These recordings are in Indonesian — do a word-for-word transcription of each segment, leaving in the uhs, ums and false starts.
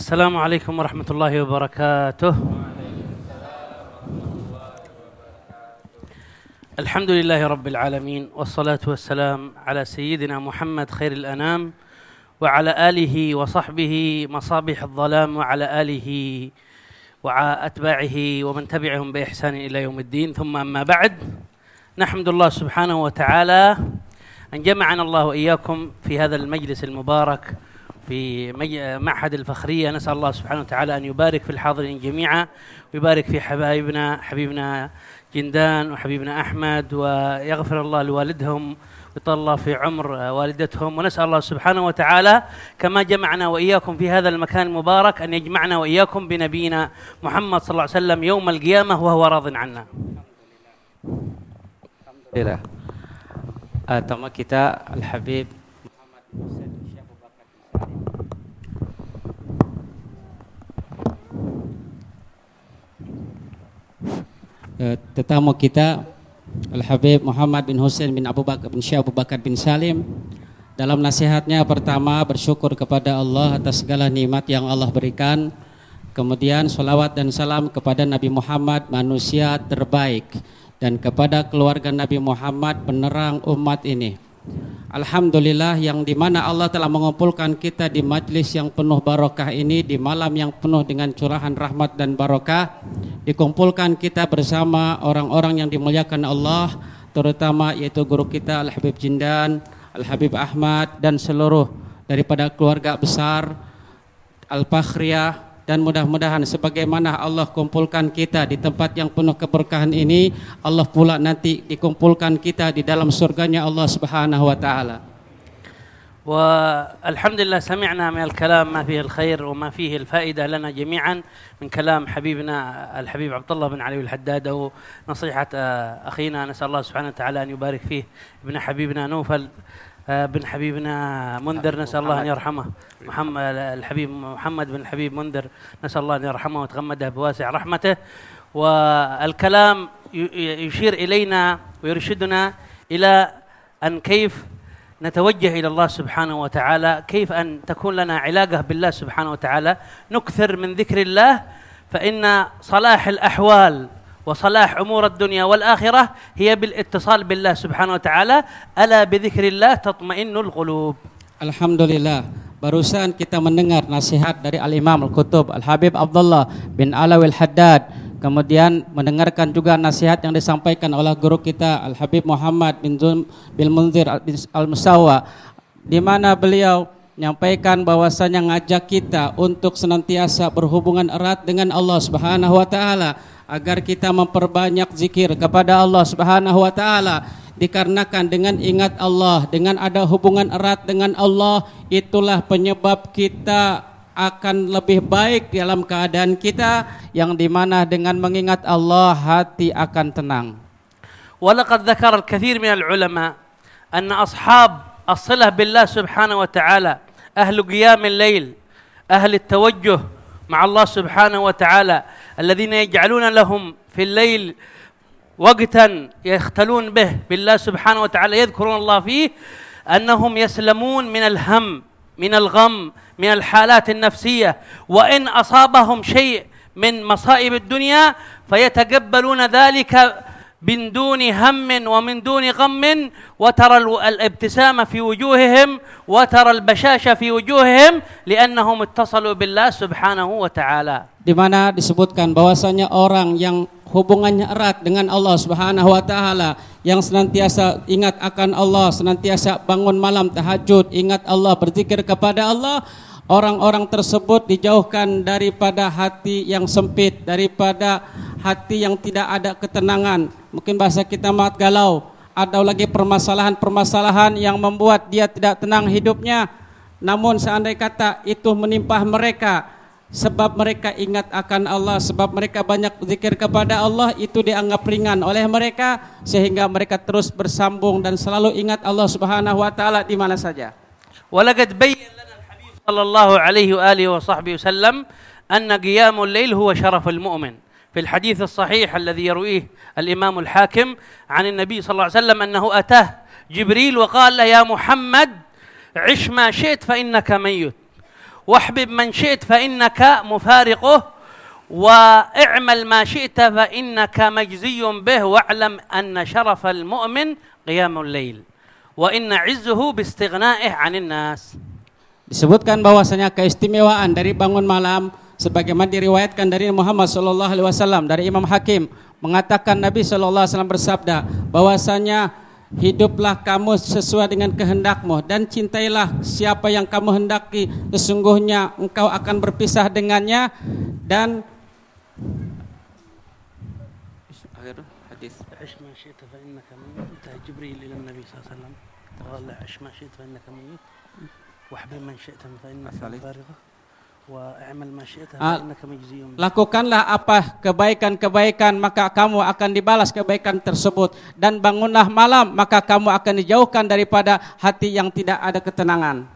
السلام عليكم ورحمة الله وبركاته. الحمد لله رب العالمين، والصلاة والسلام على سيدنا محمد خير الأنام وعلى آله وصحبه مصابيح الظلام وعلى آله وأتباعه ومن تبعهم بإحسان إلى يوم الدين. ثم أما بعد، نحمد الله سبحانه وتعالى أن جمعنا الله وإياكم في هذا المجلس المبارك في معهد الفخرية. نسأل الله سبحانه وتعالى أن يبارك في الحاضرين جميعا، ويبارك في حبايبنا حبيبنا جندان وحبيبنا أحمد، ويغفر الله لوالدهم ويطال الله في عمر والدتهم. ونسأل الله سبحانه وتعالى كما جمعنا وإياكم في هذا المكان المبارك أن يجمعنا وإياكم بنبينا محمد صلى الله عليه وسلم يوم القيامة وهو راض عنا. Alhamdulillah. Uh, Tamu kita Al-Habib Muhammad Hussein Syekh Abu Bakar bin Salim. Uh, tetamu kita Al-Habib Muhammad bin Hussein bin Abu Bakar bin Syekh Abu Bakar bin Salim. Dalam nasihatnya pertama bersyukur kepada Allah atas segala nikmat yang Allah berikan. Kemudian salawat dan salam kepada Nabi Muhammad manusia terbaik, dan kepada keluarga Nabi Muhammad penerang umat ini. Alhamdulillah, yang dimana Allah telah mengumpulkan kita di majlis yang penuh barokah ini, di malam yang penuh dengan curahan rahmat dan barokah. Dikumpulkan kita bersama orang-orang yang dimuliakan Allah, terutama yaitu guru kita Al-Habib Jindan, Al-Habib Ahmad, dan seluruh daripada keluarga besar Al-Fakhriyah. Dan mudah-mudahan sebagaimana Allah kumpulkan kita di tempat yang penuh keberkahan ini, Allah pula nanti dikumpulkan kita di dalam surganya Allah Subhanahu wa taala. والحمد لله سمعنا من الكلام ما فيه الخير وما فيه الفائدة لنا جميعا من كلام حبيبنا الحبيب عبد الله بن علي الحداد، ونصيحة أخينا نسأل الله سبحانه وتعالى أن يبارك فيه ابن حبيبنا نوفل بن حبيبنا منذر، نسأل الله أن يرحمه، محمد الحبيب محمد بن الحبيب منذر، نسأل الله أن يرحمه ويتغمده بواسع رحمته. والكلام يشير إلينا ويرشدنا إلى أن كيف نتوجه إلى الله سبحانه وتعالى، كيف أن تكون لنا علاقة بالله سبحانه وتعالى، نكثر من ذكر الله، فإن صلاح الأحوال وصلاح أمور الدنيا والآخرة هي بالاتصال بالله سبحانه وتعالى. ألا بذكر الله تطمئن القلوب. Alhamdulillah, barusan kita mendengar nasihat dari Al-Imam Al-Qutub Al-Habib Abdullah bin Alawi Al-Haddad. Kemudian mendengarkan juga nasihat yang disampaikan oleh guru kita Al-Habib Muhammad bin Bil Munzir Al-Musawa, di mana beliau menyampaikan bahwasanya ngajak kita untuk senantiasa berhubungan erat dengan Allah Subhanahu wa taala, agar kita memperbanyak zikir kepada Allah Subhanahu wa taala. Dikarenakan dengan ingat Allah, dengan ada hubungan erat dengan Allah, itulah penyebab kita akan lebih baik dalam keadaan kita, yang dimana dengan mengingat Allah hati akan tenang. ولقد ذكر الكثير من العلماء أن أصحاب الصلة بالله سبحانه وتعالى أهل قيام الليل، أهل التوجه مع الله سبحانه وتعالى، الذين يجعلون لهم في الليل وقتا يختلون به بالله سبحانه وتعالى يذكرون الله فيه، أنهم يسلمون من الهم من الغم من الحالات النفسية، وإن أصابهم شيء من مصائب الدنيا فيتقبلون ذلك من دون هم ومن دون غم، وترى الابتسامة في وجوههم وترى البشاشة في وجوههم لأنهم اتصلوا بالله سبحانه وتعالى. Di mana disebutkan bahwasanya orang yang hubungannya erat dengan Allah Subhanahu wa taala, yang senantiasa ingat akan Allah, senantiasa bangun malam tahajud, ingat Allah, berzikir kepada Allah, orang-orang tersebut dijauhkan daripada hati yang sempit, daripada hati yang tidak ada ketenangan. Mungkin bahasa kita mat galau, ada lagi permasalahan-permasalahan yang membuat dia tidak tenang hidupnya. Namun seandainya kata itu menimpa mereka, sebab mereka ingat akan Allah, sebab mereka banyak zikir kepada Allah, itu dianggap ringan oleh mereka, sehingga mereka terus bersambung dan selalu ingat Allah Subhanahu wa taala di mana saja. ولقد بين لنا الحبيب صلى الله عليه وآله وصحبه وسلم أن قيام الليل هو شرف المؤمن. في الحديث الصحيح الذي يرويه الإمام الحاكم عن النبي صلى الله عليه وسلم أنه أتاه جبريل وقال له: يا محمد عش ما شئت فإنك ميت. واحبب من شئت فإنك مفارقه واعمل ما شئت فإنك مجزي به واعلم أن شرف المؤمن قيام الليل وإن عزه باستغنائه عن الناس. Disebutkan bahwasanya keistimewaan dari bangun malam sebagaimana diriwayatkan dari Muhammad sallallahu alaihi wasallam dari Imam Hakim mengatakan Nabi sallallahu alaihi wasallam bersabda bahwasanya hiduplah kamu sesuai dengan kehendakmu dan cintailah siapa yang kamu hendaki, sesungguhnya engkau akan berpisah dengannya. Dan akhir hadis عش ما شئت فإنك ميت جبريل إلى النبي صلى الله عليه وسلم قال له عش ما شئت فإنك ميت واحبب من شئت فإنك فارغه واعمل ما شئت فإنك مجزي به. Lakukanlah apa kebaikan-kebaikan maka kamu akan dibalas kebaikan tersebut, dan bangunlah malam maka kamu akan dijauhkan daripada hati yang tidak ada ketenangan.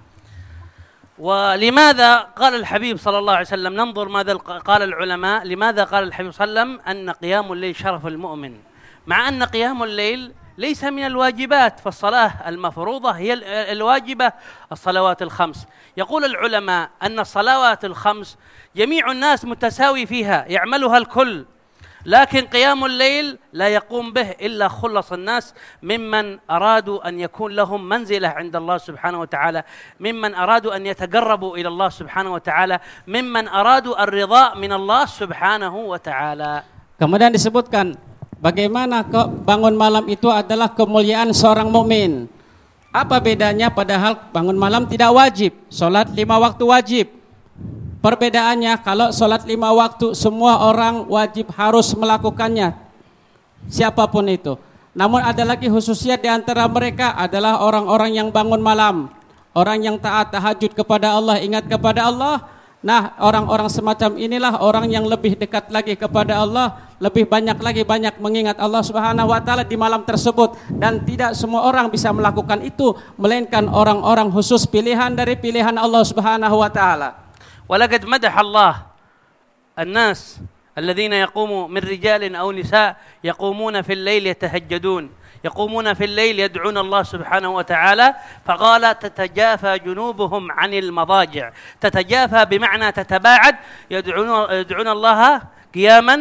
ولماذا قال الحبيب صلى الله عليه وسلم ننظر ماذا قال العلماء لماذا قال الحبيب صلى الله عليه وسلم أن قيام الليل شرف المؤمن مع أن قيام الليل ليس من الواجبات، فالصلاة المفروضة هي الواجبة الصلوات الخمس. يقول العلماء أن الصلوات الخمس جميع الناس متساوي فيها يعملها الكل، لكن قيام الليل لا يقوم به إلا خلص الناس ممن أرادوا أن يكون لهم منزلة عند الله سبحانه وتعالى، ممن أرادوا أن يتقربوا إلى الله سبحانه وتعالى، ممن أرادوا الرضا من الله سبحانه وتعالى. Kemudian disebutkan bagaimana kok bangun malam itu adalah kemuliaan seorang mukmin. Apa bedanya padahal bangun malam tidak wajib, sholat lima waktu wajib. Perbedaannya kalau sholat lima waktu semua orang wajib harus melakukannya, siapapun itu. Namun ada lagi khususiat di antara mereka adalah orang-orang yang bangun malam, orang yang taat tahajud kepada Allah, ingat kepada Allah. Nah, orang-orang semacam inilah orang yang lebih dekat lagi kepada Allah, lebih banyak lagi banyak mengingat Allah Subhanahu wa taala di malam tersebut, dan tidak semua orang bisa melakukan itu melainkan orang-orang khusus pilihan dari pilihan Allah Subhanahu wa taala. ولقد مدح الله الناس الذين يقوموا من رجال أو نساء يقومون في الليل يتهجدون، يقومون في الليل يدعون الله سبحانه وتعالى، فقال تتجافى جنوبهم عن المضاجع، تتجافى بمعنى تتباعد، يدعون يدعون الله قياما،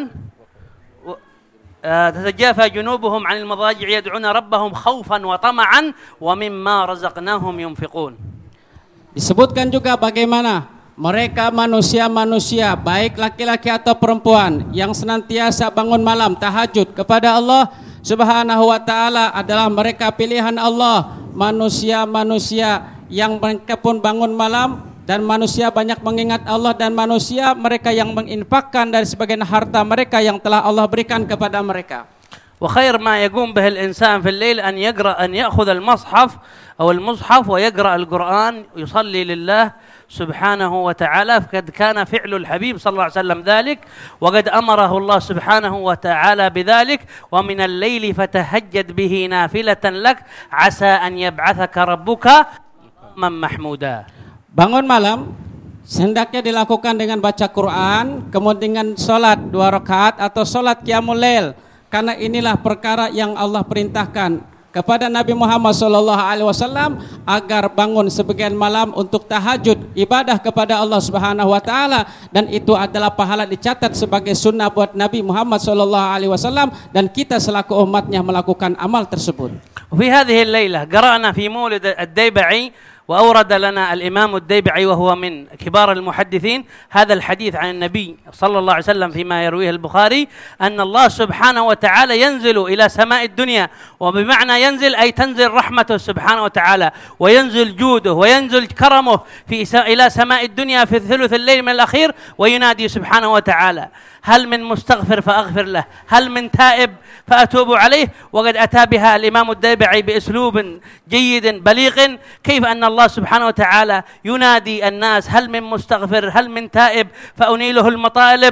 تتجافى جنوبهم عن المضاجع يدعون ربهم خوفا وطمعا ومما رزقناهم ينفقون. Disebutkan juga bagaimana mereka manusia-manusia baik laki-laki atau perempuan yang senantiasa bangun malam tahajud kepada Allah Subhanahu wa taala adalah mereka pilihan Allah, manusia-manusia yang mereka pun bangun malam, dan manusia banyak mengingat Allah, dan manusia mereka yang menginfakkan dari sebagian harta mereka yang telah Allah berikan kepada mereka. وخير ما يقوم به الإنسان في الليل أن يقرأ أن يأخذ المصحف أو المصحف ويقرأ القرآن ويصلي لله سبحانه وتعالى، فقد كان فعل الحبيب صلى الله عليه وسلم ذلك، وقد أمره الله سبحانه وتعالى بذلك، ومن الليل فتهجد به نافلة لك عسى أن يبعثك ربك مقاما محمودا. Bangun malam hendaknya dilakukan dengan baca Quran, kemudian sholat dua rakaat atau sholat qiyamul lail, karena inilah perkara yang Allah perintahkan kepada Nabi Muhammad sallallahu alaihi wasallam agar bangun sebagian malam untuk tahajud ibadah kepada Allah Subhanahu wa taala, dan itu adalah pahala dicatat sebagai sunnah buat Nabi Muhammad sallallahu alaihi wasallam, dan kita selaku umatnya melakukan amal tersebut. Fi hadhihi al-lailah qara'na fi Maulid ad-Dayba'i وأورد لنا الإمام الديبعي وهو من كبار المحدثين هذا الحديث عن النبي صلى الله عليه وسلم فيما يرويه البخاري أن الله سبحانه وتعالى ينزل إلى سماء الدنيا، وبمعنى ينزل أي تنزل رحمته سبحانه وتعالى وينزل جوده وينزل كرمه في إلى سماء الدنيا في الثلث الليل من الأخير، وينادي سبحانه وتعالى هل من مستغفر فأغفر له، هل من تائب فأتوب عليه. وقد أتى بها الإمام الديبعي بأسلوب جيد بليغ كيف أن الله سبحانه وتعالى ينادي الناس هل من مستغفر هل من تائب فأنيله المطالب،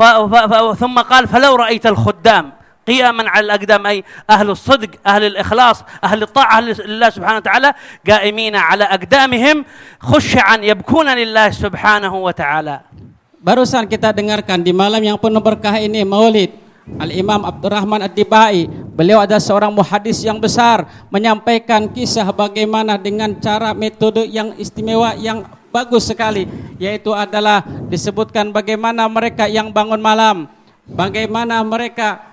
ثم قال فلو رأيت الخدام قياما على الأقدام أي أهل الصدق أهل الإخلاص أهل الطاعة لله سبحانه وتعالى قائمين على أقدامهم خشعا يبكون لله سبحانه وتعالى. Barusan kita dengarkan di malam yang penuh berkah ini Maulid Al-Imam Abdurrahman Ad-Dibai. Beliau adalah seorang muhadis yang besar, menyampaikan kisah bagaimana dengan cara metode yang istimewa yang bagus sekali, yaitu adalah disebutkan bagaimana mereka yang bangun malam, bagaimana mereka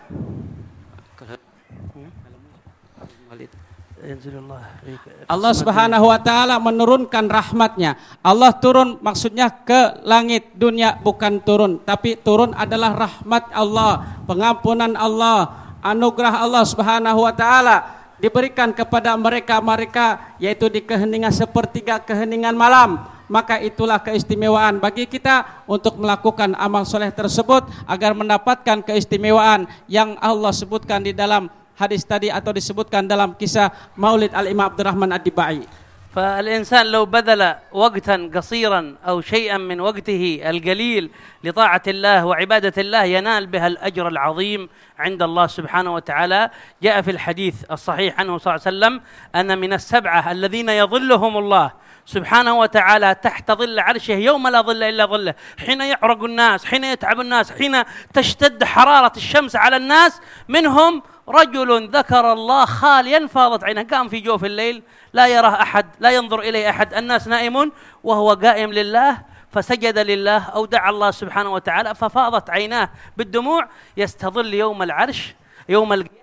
Allah Subhanahu wa taala menurunkan rahmatnya. Allah turun maksudnya ke langit dunia, bukan turun, tapi turun adalah rahmat Allah, pengampunan Allah, anugerah Allah Subhanahu wa taala diberikan kepada mereka-mereka, yaitu di keheningan sepertiga keheningan malam. Maka itulah keistimewaan bagi kita untuk melakukan amal soleh tersebut agar mendapatkan keistimewaan yang Allah sebutkan di dalam hadis tadi atau disebutkan dalam kisah Maulid Al-Imam Abdurrahman Ad-Dibai. فالإنسان لو بذل وقتا قصيرا أو شيئا من وقته القليل لطاعة الله وعبادة الله ينال بها الأجر العظيم عند الله سبحانه وتعالى. جاء في الحديث الصحيح عنه صلى الله عليه وسلم أن من السبعة الذين يظلهم الله سبحانه وتعالى تحت ظل عرشه يوم لا ظل إلا ظله، حين يعرق الناس، حين يتعب الناس، حين تشتد حرارة الشمس على الناس، منهم رجل ذكر الله خاليا فاضت عينه، قام في جوف الليل لا يراه أحد، لا ينظر إليه أحد، الناس نائمون وهو قائم لله، فسجد لله أو دعا الله سبحانه وتعالى ففاضت عيناه بالدموع، يستظل يوم العرش يوم القيامة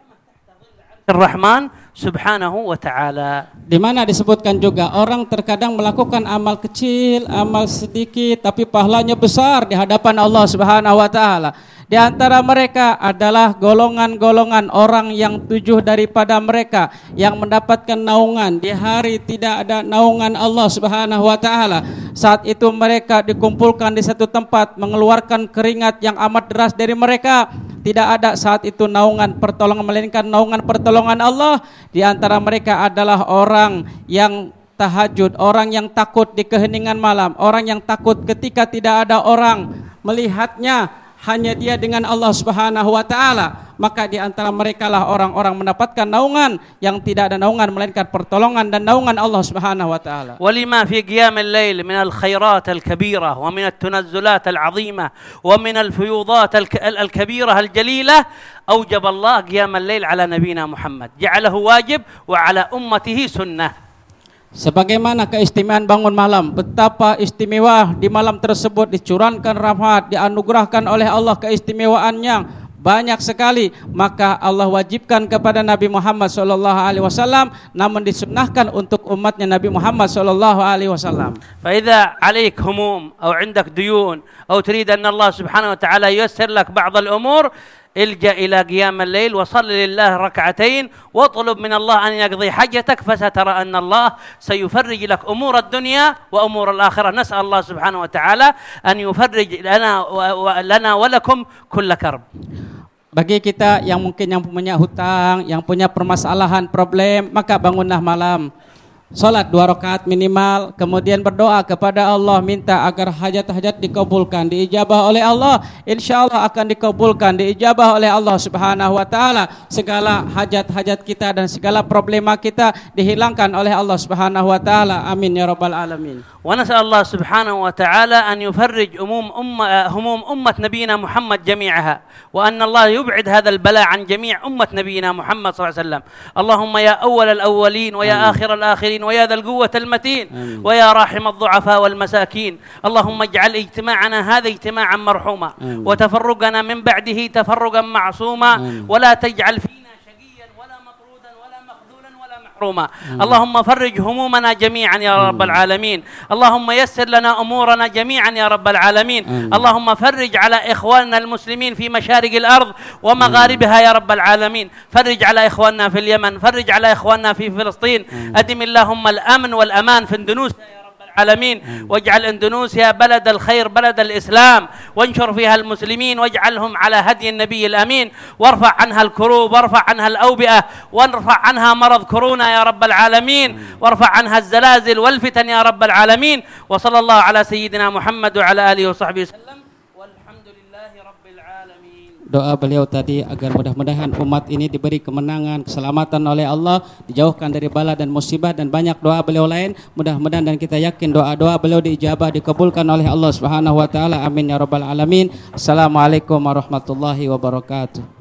Ar-Rahman subhanahu wa ta'ala. Di mana disebutkan juga orang terkadang melakukan amal kecil, amal sedikit, tapi pahalanya besar di hadapan Allah Subhanahu wa ta'ala. Di antara mereka adalah golongan-golongan orang yang tujuh daripada mereka yang mendapatkan naungan di hari tidak ada naungan Allah Subhanahu wa ta'ala. Saat itu mereka dikumpulkan di satu tempat, mengeluarkan keringat yang amat deras dari mereka. Tidak ada saat itu naungan pertolongan melainkan naungan pertolongan Allah. Di antara mereka adalah orang yang tahajud, orang yang takut di keheningan malam, orang yang takut ketika tidak ada orang melihatnya, hanya dia dengan Allah Subhanahu wa taala. Maka di antara mereka lah orang-orang mendapatkan naungan yang tidak ada naungan melainkan pertolongan dan naungan Allah Subhanahu wa taala. Walima fi qiyam al-lail min al-khairat al-kabirah wa min at-tunazzulat al-'azimah wa min al-fuyudat al-kabirah al-jalila awjab Allah qiyam al-lail ala nabiyina Muhammad, ja'alahu wajib wa ala ummatihi sunnah. Sebagaimana keistimewaan bangun malam, betapa istimewa di malam tersebut, dicurahkan rahmat, dianugerahkan oleh Allah keistimewaannya banyak sekali, maka Allah wajibkan kepada Nabi Muhammad sallallahu alaihi wasallam, namun disunnahkan untuk umatnya Nabi Muhammad sallallahu alaihi wasallam. Fa idza 'alaik humum aw 'indak duyun aw turid an Allah subhanahu wa ta'ala yuyassir lak ba'd al-umur, الجأ إلى قيام الليل وصل لله ركعتين واطلب من الله أن يقضي حاجتك فسترى أن الله سيفرج لك أمور الدنيا وأمور الآخرة. نسأل الله سبحانه وتعالى أن يفرج لنا لنا ولكم كل كرب. Bagi kita yang mungkin yang punya hutang, yang punya permasalahan, problem, maka bangunlah malam, salat dua rakaat minimal, kemudian berdoa kepada Allah, minta agar hajat-hajat dikabulkan, diijabah oleh Allah. Insyaallah akan dikabulkan, diijabah oleh Allah Subhanahu wa taala. Segala hajat-hajat kita dan segala problema kita dihilangkan oleh Allah Subhanahu wa taala. Amin ya rabbal alamin. ونسأل الله سبحانه وتعالى أن يفرج أموم أمة هموم أمة نبينا محمد جميعها، وأن الله يبعد هذا البلاء عن جميع أمة نبينا محمد صلى الله عليه وسلم. اللهم يا أول الأولين ويا آمين. آخر الآخرين ويا ذا القوة المتين آمين. ويا راحم الضعفاء والمساكين، اللهم اجعل اجتماعنا هذا اجتماعا مرحوما آمين. وتفرقنا من بعده تفرقا معصوما آمين. ولا تجعل فينا اللهم فرج همومنا جميعا يا رب العالمين، اللهم يسر لنا أمورنا جميعا يا رب العالمين، اللهم فرج على إخواننا المسلمين في مشارق الأرض ومغاربها يا رب العالمين، فرج على إخواننا في اليمن، فرج على إخواننا في فلسطين، أدم اللهم الأمن والأمان في اندونيسيا العالمين، واجعل اندونيسيا بلد الخير بلد الإسلام، وانشر فيها المسلمين واجعلهم على هدي النبي الأمين، وارفع عنها الكروب وارفع عنها الأوبئة وارفع عنها مرض كورونا يا رب العالمين، وارفع عنها الزلازل والفتن يا رب العالمين. وصلى الله على سيدنا محمد وعلى آله وصحبه وسلم والحمد لله رب العالمين. Doa beliau tadi agar mudah-mudahan umat ini diberi kemenangan, keselamatan oleh Allah, dijauhkan dari bala dan musibah, dan banyak doa beliau lain. Mudah-mudahan dan kita yakin doa-doa beliau diijabah, dikabulkan oleh Allah Subhanahu wa taala. Amin ya rabbal alamin. Assalamualaikum warahmatullahi wabarakatuh.